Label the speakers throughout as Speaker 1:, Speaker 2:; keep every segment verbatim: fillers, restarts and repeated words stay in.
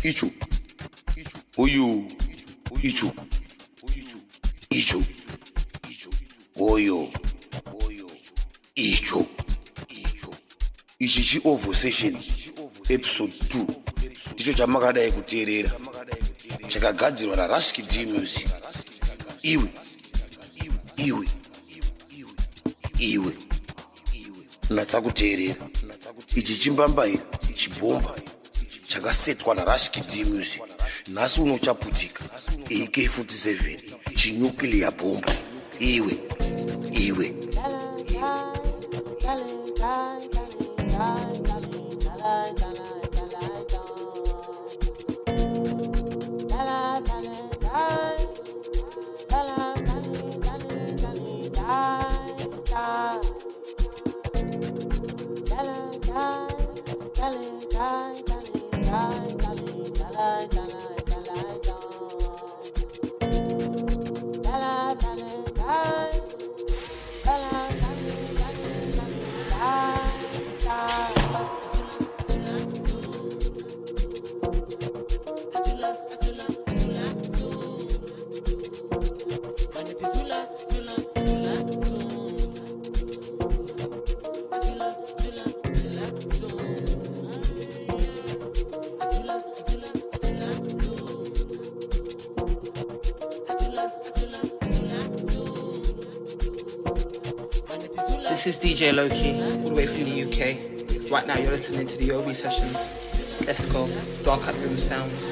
Speaker 1: Ichu. Oyo. Ichu. Ichu. Oyo. Ichu. Ichichi Ovo Session episode two. Ndicho chamakadai kuteerera. Chakagadzirwa naRashki D Music. Iwe. Iwe. Iwe. Natsakuteerera. Ichi chimbambaira chibhomba chakasetwa naRashki D Music. Nhasi unochaputika A K forty-seven chinuclear bomba. Iwe. Iwe.
Speaker 2: This is D J Loki, all the way from the U K. Right now you're listening to the O V Sessions. Let's go. Dark Hat Room Sounds.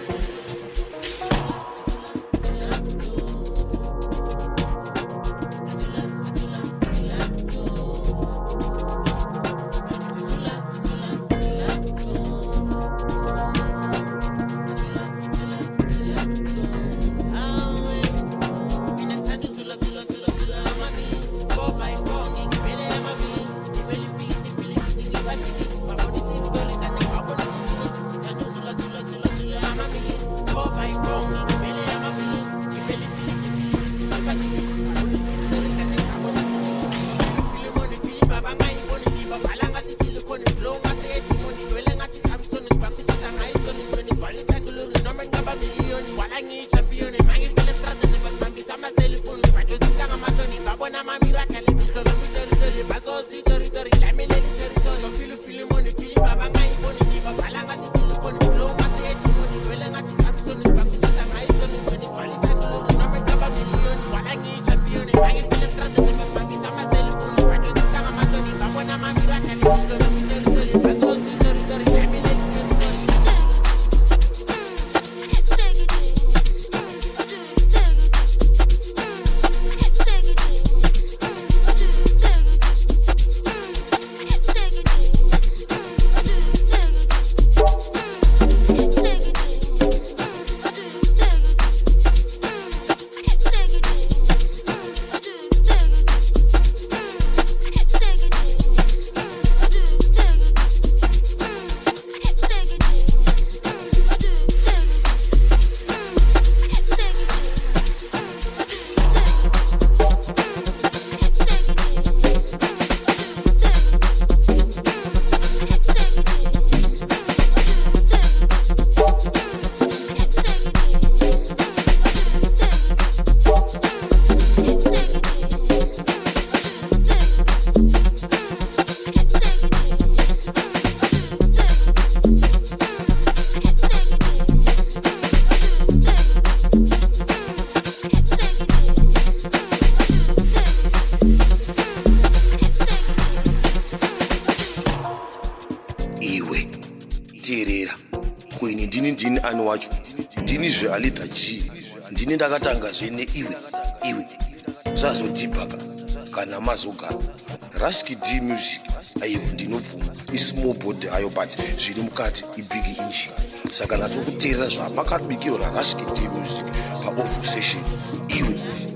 Speaker 1: Ndinizve alidha G ndini ndakatanga zvene iwe iwe usazodhibhaka kana mazogara. Rashki D Music aiyo ndinobvuma ismall body ayo but zviri mukati ibig engine. Saka natsokuteerera zvamakabikirwa naRashki D Music paOvo Session. Iwe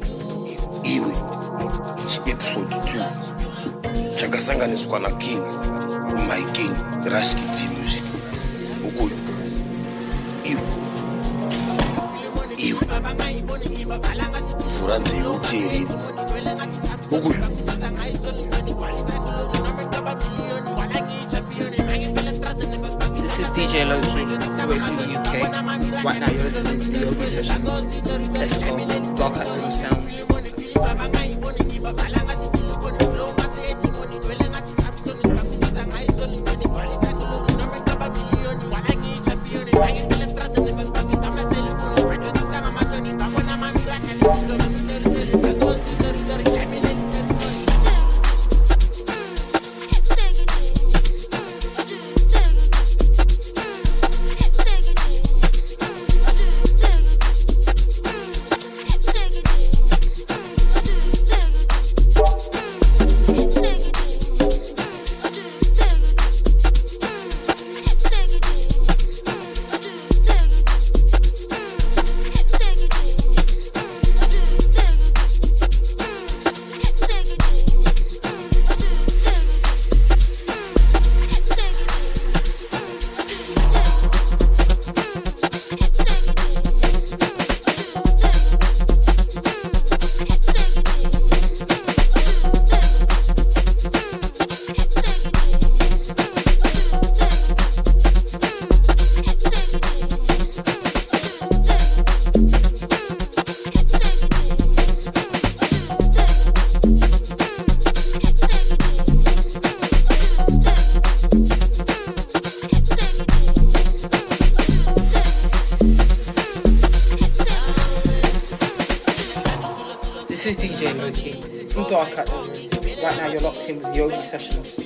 Speaker 1: iwe episode two chakasanganiswa naKing my King Rashki D Music. Ukoyo iwe iwe mvura nzeve uteereri ukoyo
Speaker 2: This is D J Loki, away from the U K. Right now you're listening to the O B sessions. Let's go. Dark at Room Sounds. This is D J Loki from Dark at the Room. Right now you're locked in with the O B sessions.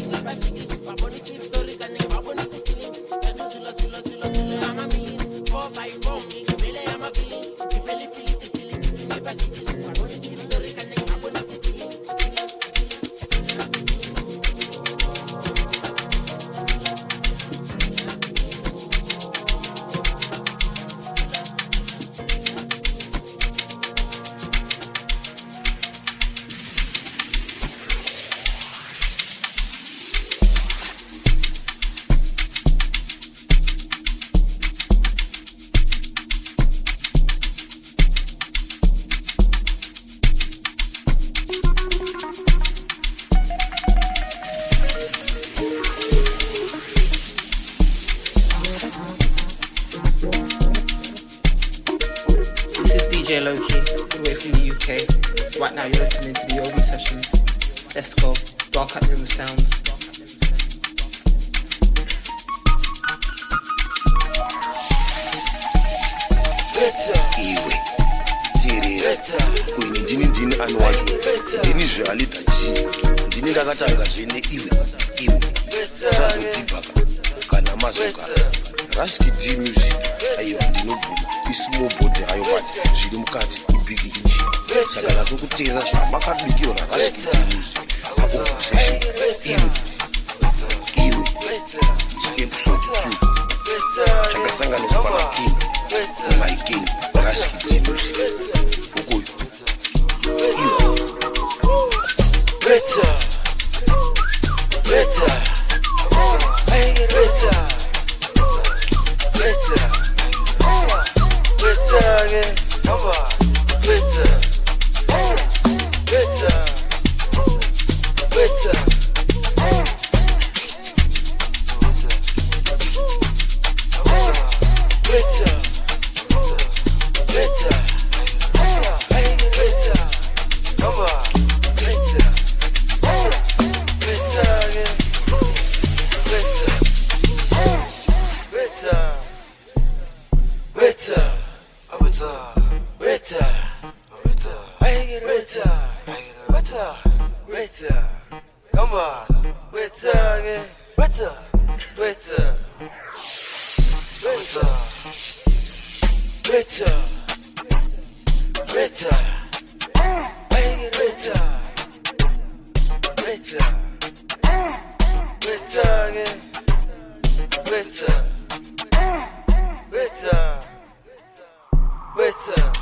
Speaker 2: D J Loki, all the way from the U K. Right now you're listening to the O B sessions. Let's go. Dark at Room Sounds.
Speaker 1: Iwe, tirira, kwenye ndini ndini anwacho, ndini zve alita chi, ndini ndakatanga zvene iwe, iwe, zvazotibhaka, kana mazoka, Rashki D Music, ayo ndinobvuma, ismall body ayo bati, zviri mukati, ibigi inchi, saka nazo kuteza zvamakadikirwa na Rashki D Music, ako session, iwe, iwe, episode two, chakasanganiswa na King, my King, Rashki D Music, ukoyo, iwe, better, better, I get better. Better, better again, number, better, better, better, better, better, I get better, number, better, better again, better, better. Better, better, better, better. I get better, I get better, better. Come on, better again, better, better, better, better, better. I get better, better, better again, better. Better, better.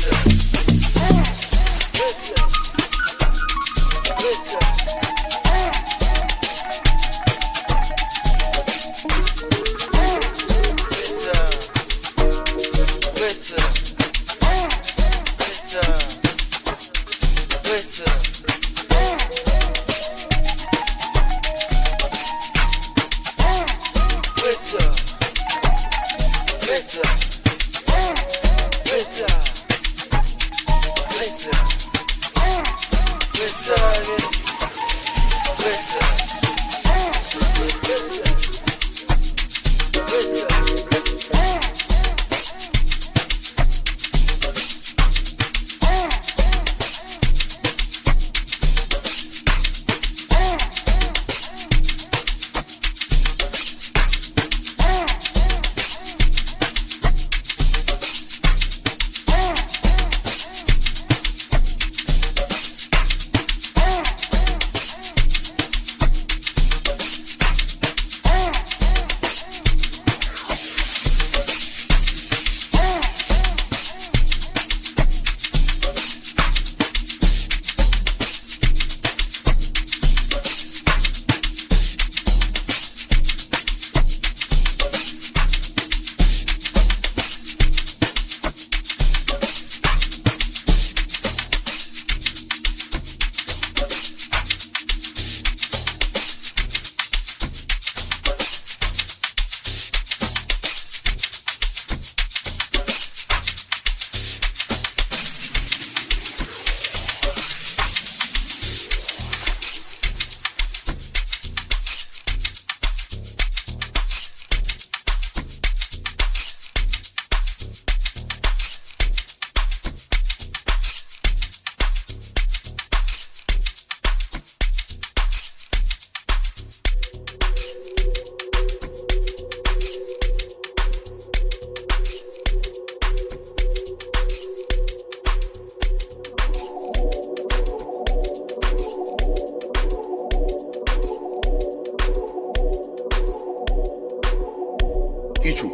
Speaker 1: icho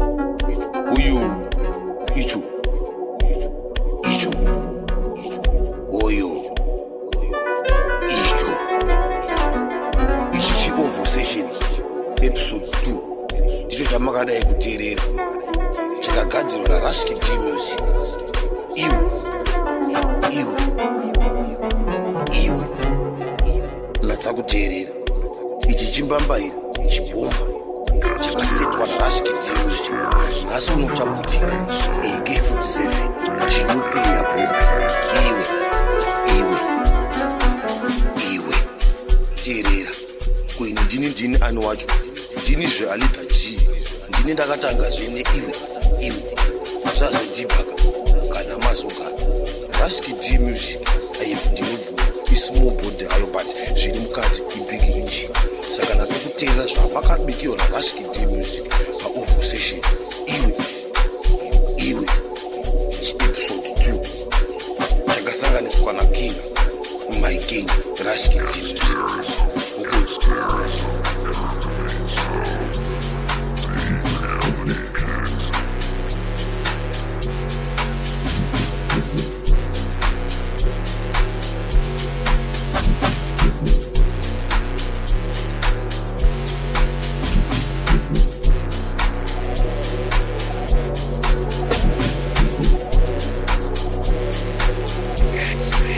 Speaker 1: uyu icho icho oyo icho ichi chibovu session episode two ndicho chamakadai kuteerera chakagadzirwa naRashki D Music. Iwe iwe iwe latsa kuteerera ichi chimbambaira chibhomba chakasetwa naRashki D Music. Nhasi unochaputika A K forty-seven chinuclear bomb. Iwe iwe iwe teerera kwini ndini ndini ani wacho ndini zveAlita G ndini ndakatangazve neiwe iwe usazodhibhaka kana mazogara. Rashki D Music aivu ndinobvuma ismall body ayo but zviri mukati ibig engine. Saka ndatokuteerera zvavakabikirwa naRashki D Music paOvo Session. Iwe iwe episode two chakasanganiswa naKing My King Rashki D Music.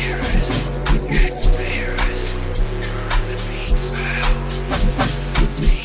Speaker 3: Yeah.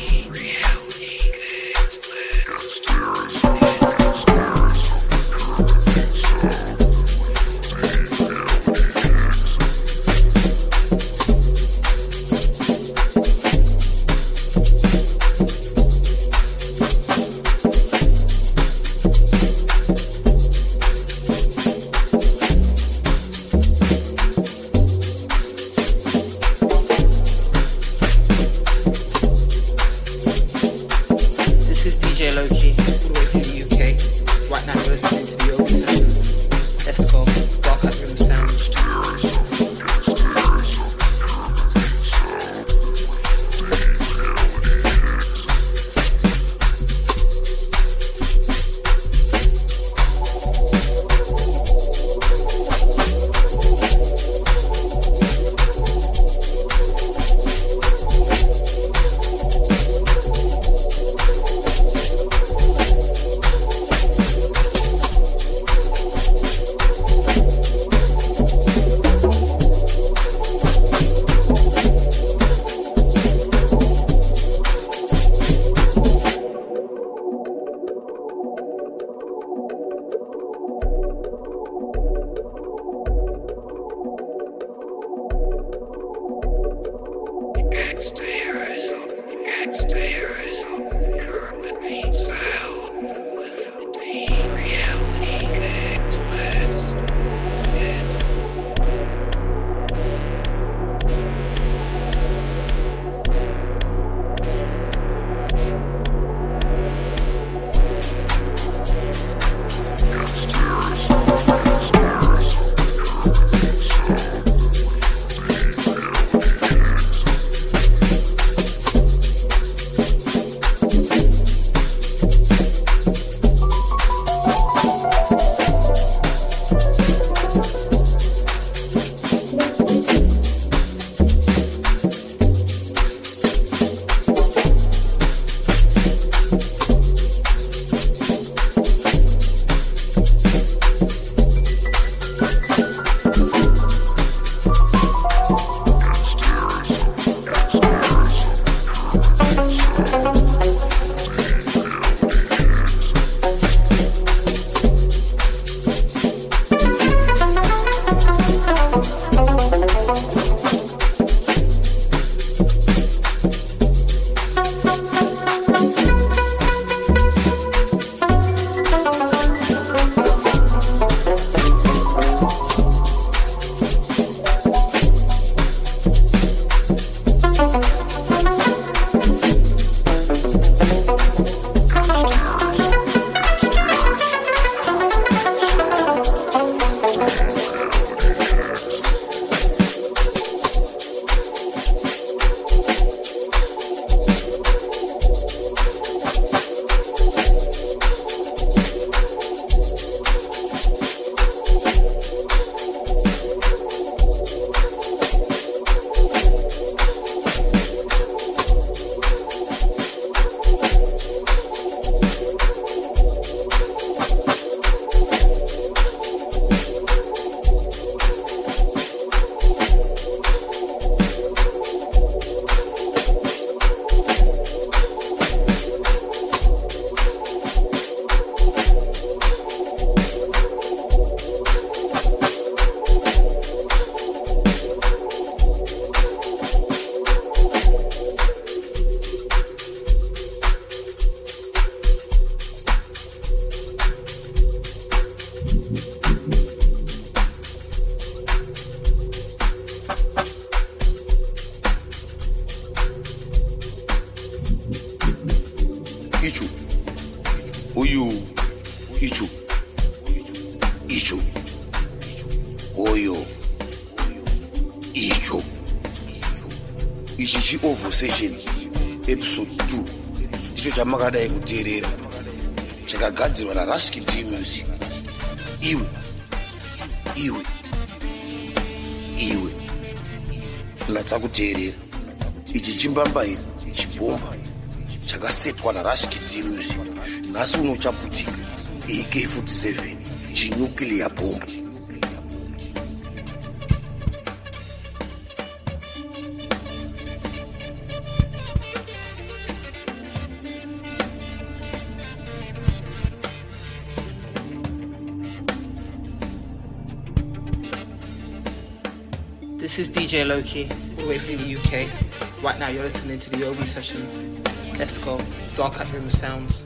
Speaker 1: Session episode two icho chamakadai kuteerera chakagadzirwa naRasky D Music. Iwe iwe iwe latsa kuteerera ichi chimbambaira chibhomba chakasetwa naRasky D Music. Nhasi unochaputika A K forty-seven chinuclear bomb.
Speaker 2: This is D J Loki, all the way from the U K. Right now you're listening to the O B sessions. Let's go. Dark Hat River Sounds.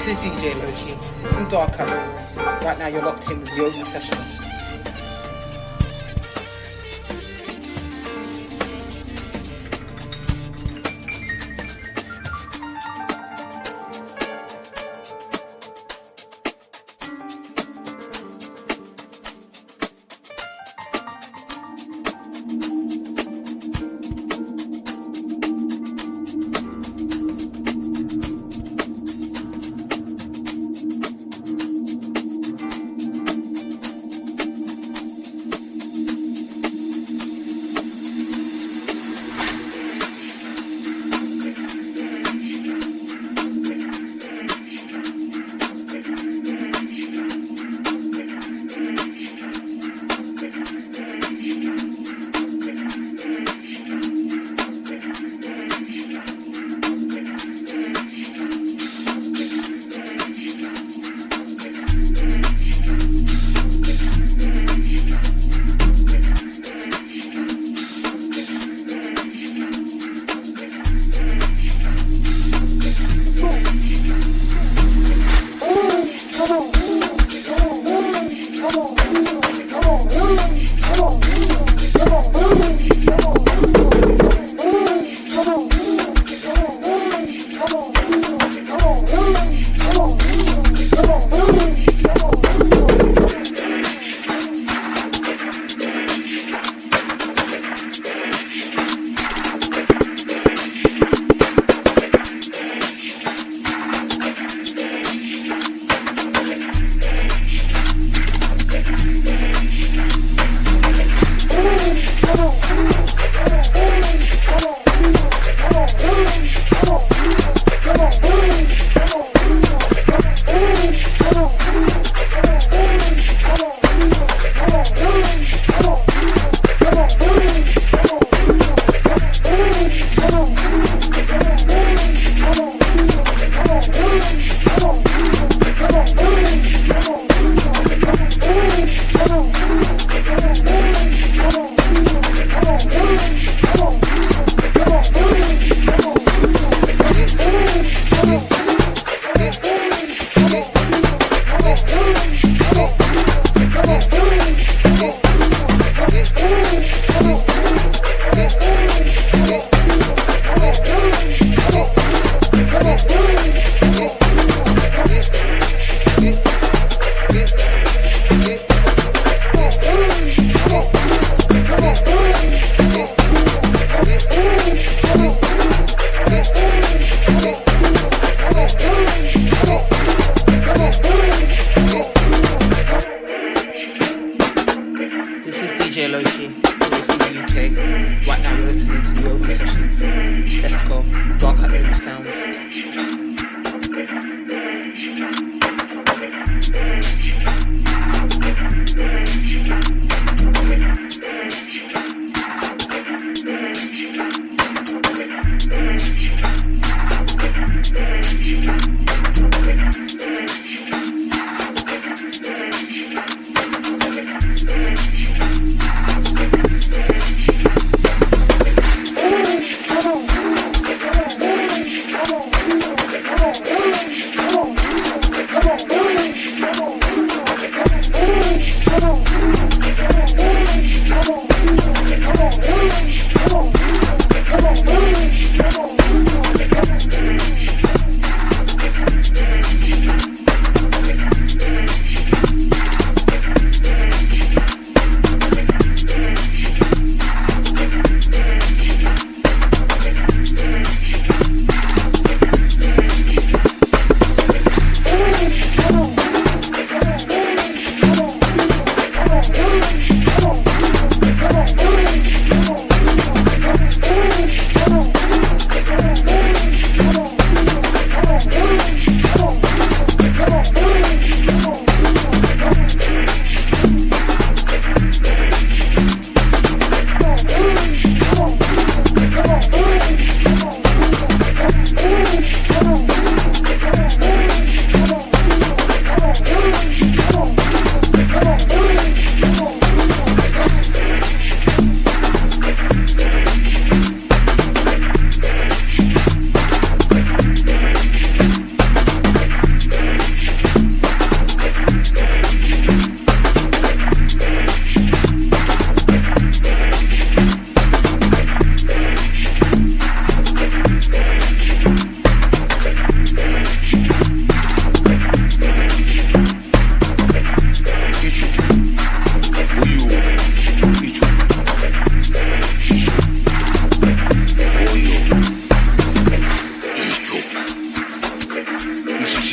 Speaker 2: This is D J Loki from Dark Up. Right now you're locked in with Yogi Sessions.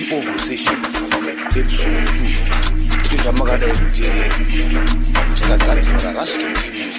Speaker 1: oval session episode two izvamakadai kuteerera chakagadzirwa Rashki News.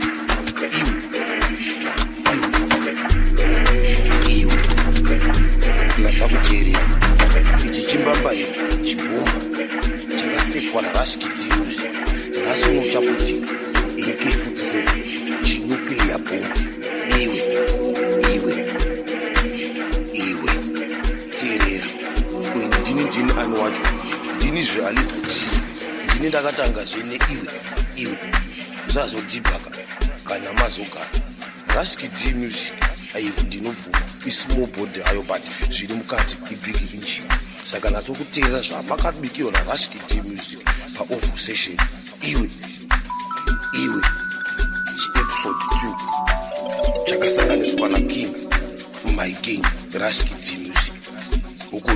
Speaker 1: iwe iwe ngatsa kuteerera ichi chimbambayo chibhomba chakasepwa naRashki News. nhasi unochaputika A K forty-seven chinuclear bomb. iwe iwe iwe teerera kuini ndini ndini ani wacho ndini zvealita chi ndini ndakatangazve neiwe iwe uzazodhibhaka kana mazogara Rashki Music. aiwe ndinobvuma ismall body ayo but zviri mukati ibig engine. saka natsokuteerera zvapakabikirwa naRashki Music paoval session. iwe iwe chiepisode two chakasanganiswa naking my king Rashki Music. ukoyu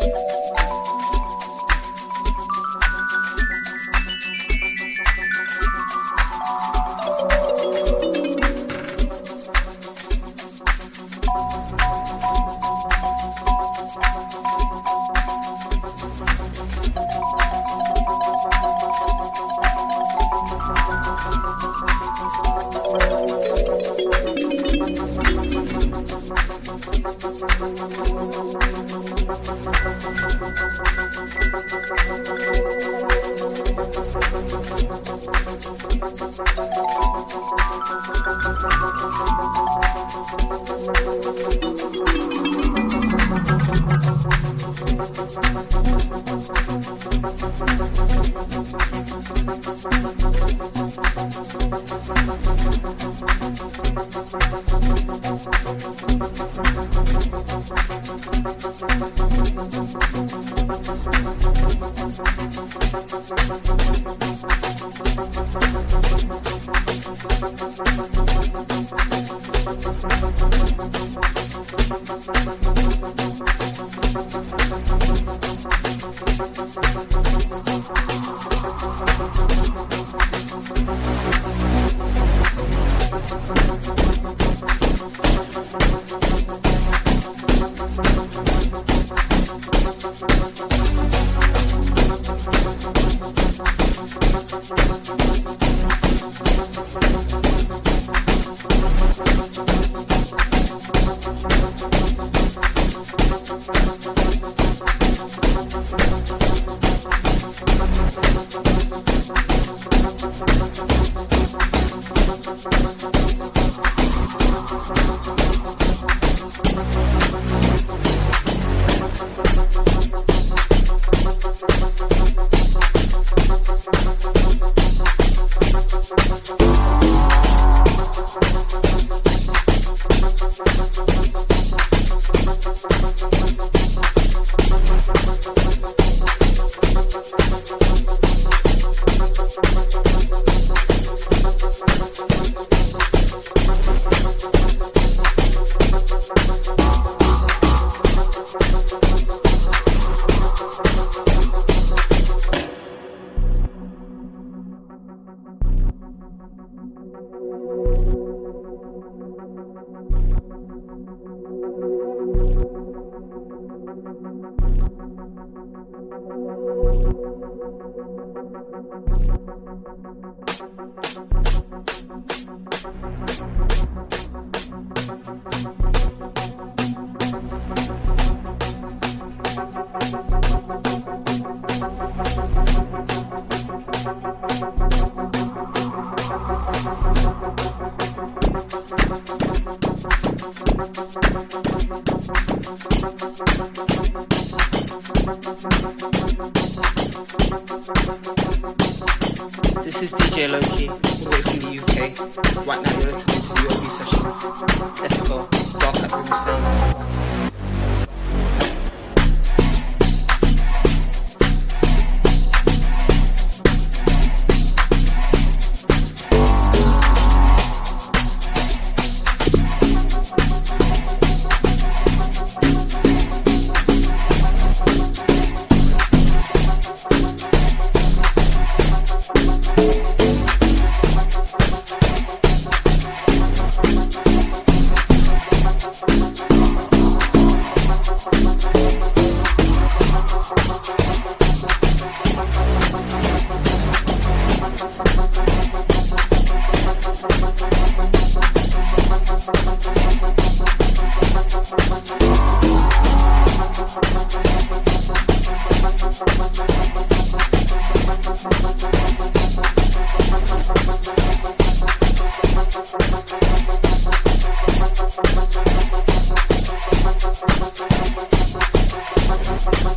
Speaker 2: This is D J Loki, all the way from the U K. Right now you're listening to the O B sessions. Let's go, Dark Hat River Sounds.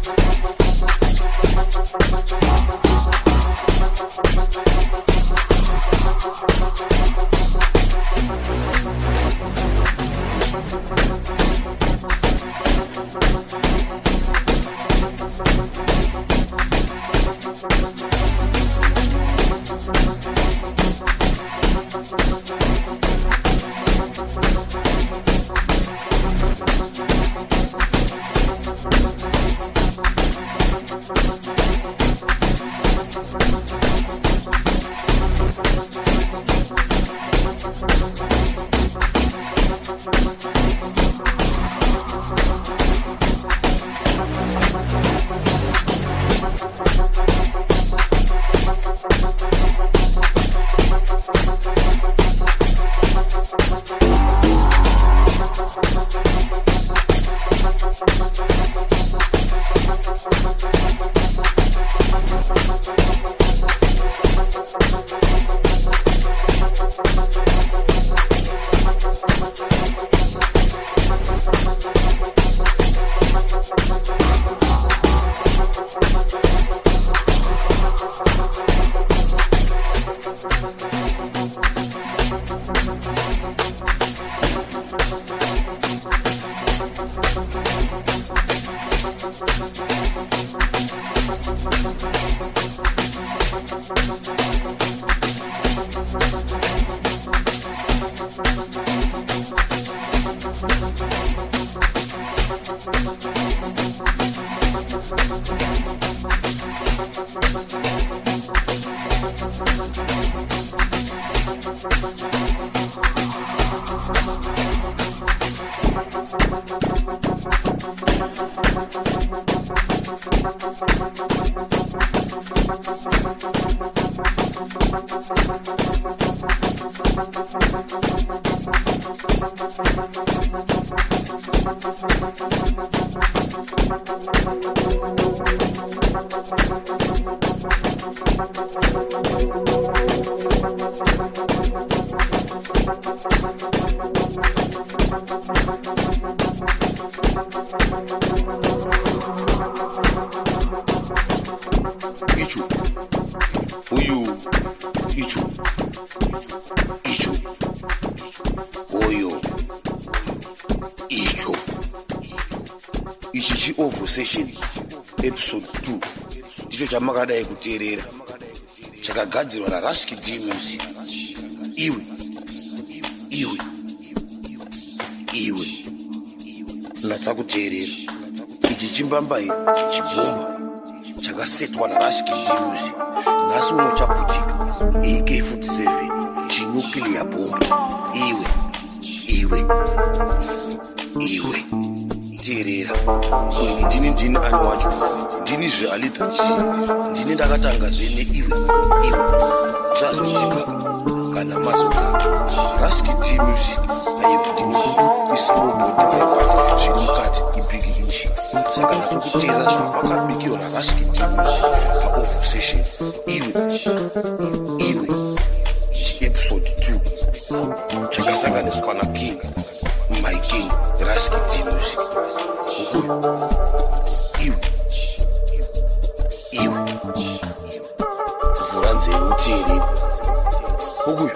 Speaker 1: episode two ndicho chamakadai kuteerera chakagadzirwa naRashki D Music. Iwe iwe iwe natsa kuteerera ichi chimbambaira chibhomba chakasetwa naRashki D Music. Nhasi uno chaputika A K forty-seven chinuclear bomb. Iwe iwe iwe teerera ini ndini ndini ani wacho ndini zvealita chi ndini ndakatangazve neiwe iwe zvazotipa kana mazoka Rashki D Music aive ndini isinobhodha zviri mukati ibig inchi saka natsokuteera zvinhu vakabikirwa naRashki D Music paovo session. Iwe iwe chiepisode two chakasanganiswa naking my king Rashki D Music. Iwe iwe vhura nzeve uteerere ukuyo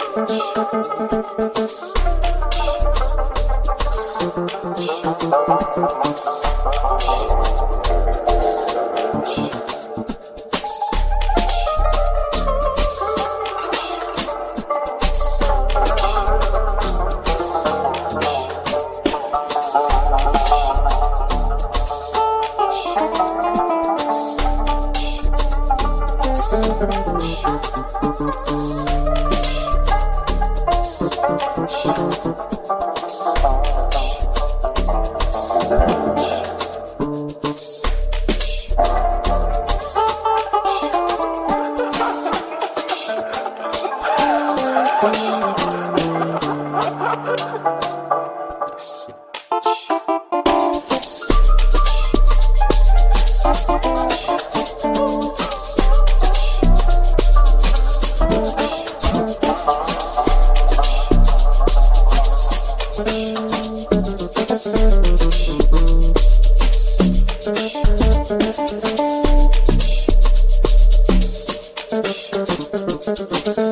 Speaker 3: Thank